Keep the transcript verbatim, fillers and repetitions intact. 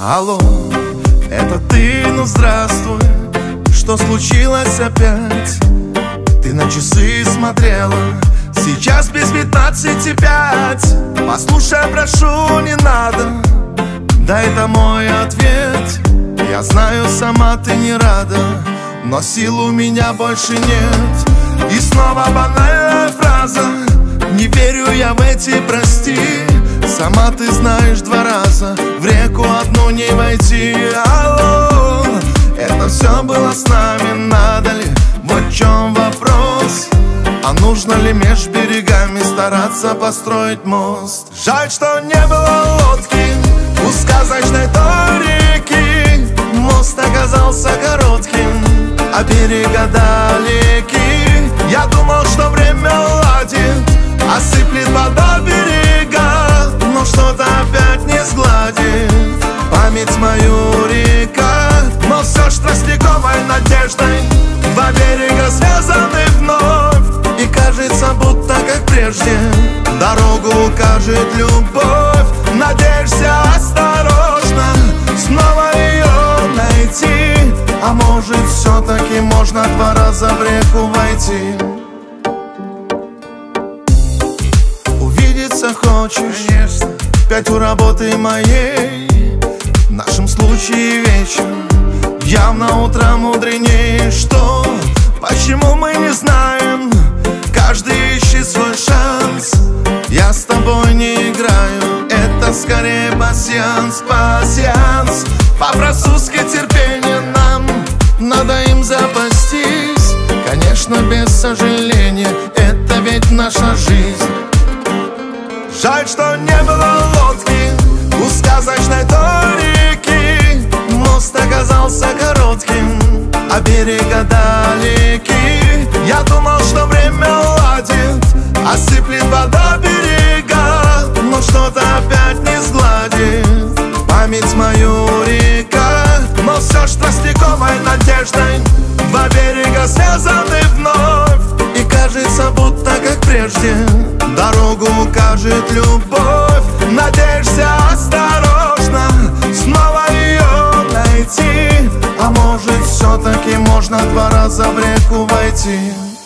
Алло, это ты, ну здравствуй. Что случилось опять? Ты на часы смотрела, сейчас без пятнадцати пять. Послушай, прошу, не надо, да это мой ответ. Я знаю, сама ты не рада, но сил у меня больше нет. И снова банальная фраза: не верю я в эти прости. Сама ты знаешь, два раза в реку одну не войти. Алло, это все было с нами, надо ли? Вот в чем вопрос. А нужно ли меж берегами стараться построить мост? Жаль, что не было лодки у сказочной той реки. Мост оказался коротким, а берега далеки. Я думал, что время ладит, осыплет вода берега, но что-то опять не сгладит память мою река. Но все ж тростниковой надеждой два берега связаны вновь, и кажется, будто как прежде дорогу укажет любовь. Надеешься осторожно снова ее найти, а может, все-таки можно два раза в реку войти. Увидеться хочешь? Конечно. Пять у работы моей, в нашем случае вечер явно утром мудренее. Что? Почему мы не знаем? Каждый ищет свой шанс. Я с тобой не играю, это скорее пасьянс, пасьянс. По-французски терпение нам, надо им запастись. Конечно, без сожаления, это ведь наша жизнь. Жаль, что не было лодки у сказочной той реки. Мост оказался коротким, а берега далеки. Я думал, что время ладит, осыплет вода берега, но что-то опять не сгладит память мою река. Но все ж тростниковой надеждой два берега связаны вновь, и кажется, будто как прежде дорогу укажет любовь. Надеешься осторожно снова ее найти, а может, все-таки можно два раза в реку войти.